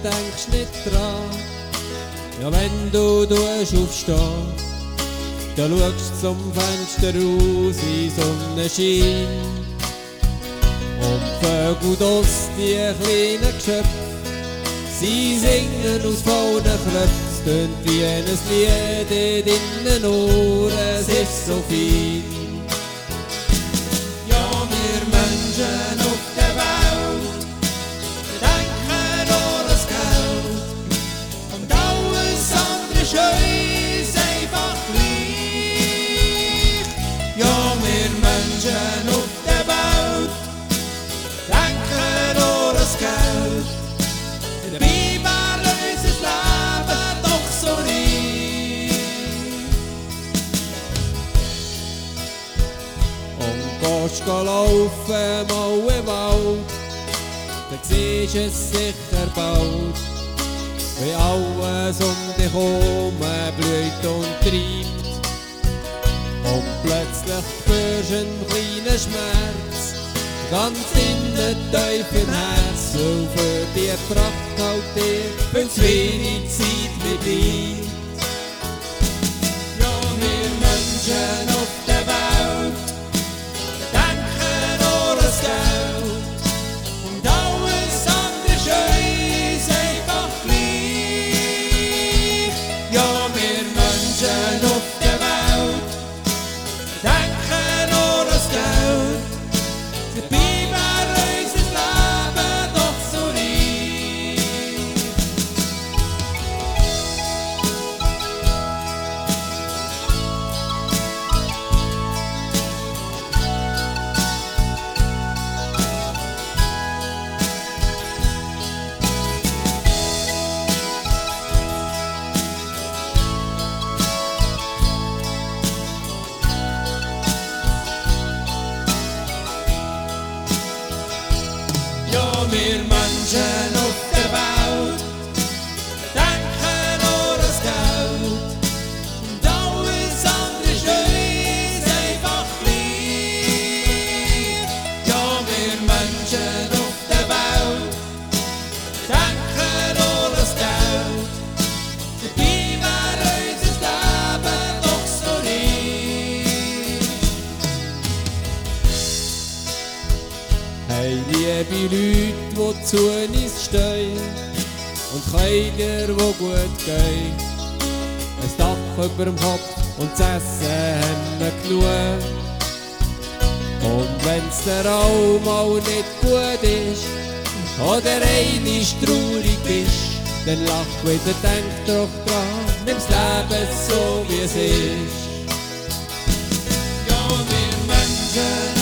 denkst nicht dran. Ja, wenn du aufstehst, dann schaust zum Fenster raus in Sonnenschein. Und Vögel draus, die kleinen Geschöpfe, sie singen aus vollen Knöpfen. Es tönt wie ein Lied in deinen Ohren, es ist so fein. Ja, wir Menschen auf der Welt, wir denken nur ans Geld. Und alles andere ist uns einfach gleich. Ja, wir Menschen auf der Welt, denken nur ans Geld. Dabei wäre unser Leben doch so reich. Und gehst laufen mal im Wald, dann siehst du es sicher bald, wie alles dich herum blüht und treibt. Und plötzlich spürst du einen kleinen Schmerz, ganz innen tief im Herz, weil für die Pracht halt dir viel zu wenig Zeit mit bleibt. Ja, wir Menschen auf der Welt denken nur ans Geld. Und alles andere ist uns einfach gleich. Ja, wir Menschen auf der Welt denken nur ans Geld. Dabei wäre unser Leben doch so reich. Ja, wir Menschen auf der Welt denken nur ans Geld. Und alles andere ist uns einfach gleich. Ja, wir Menschen auf der Welt denken nur ans Geld. Dabei wäre unser Leben doch so reich. Hey, liebe Leute, die zu uns stehen, und Kinder, die gut gehen, ein Dach über dem Kopf und das Essen haben wir genug. Und wenn's dir auch mal nicht gut ist, oder einmal traurig bist, dann lach wieder, denk doch dran, nimm's Leben so wie es ist. Ja, wir Menschen